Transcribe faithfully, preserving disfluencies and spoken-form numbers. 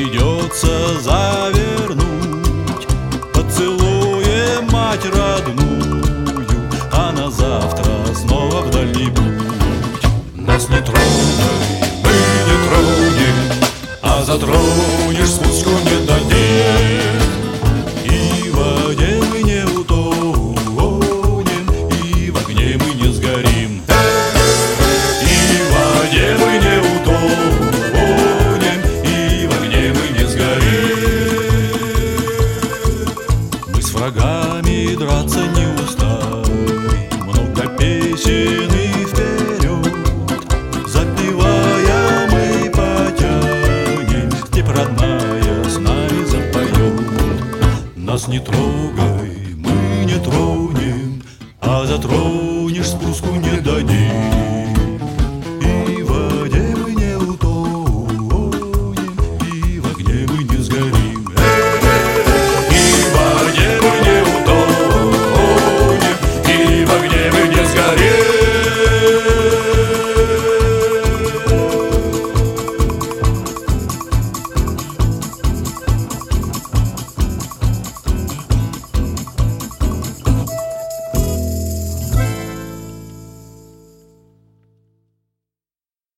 придется завернуть поцелуем мать родную, а на завтра снова в дальний путь. Нас не трогай, мы не тронем, а затронешь, спуску не дадим. И в воде мы не утонем, и в огне мы не сгорим. И в воде мы не утонем, и в огне мы не сгорим. Мы с врагами драться не устаем, много песен и вперед. Запевая мы потянем, степь родная с нами запоет. Нас не трогай, мы не тронем, а затронешь, спуску не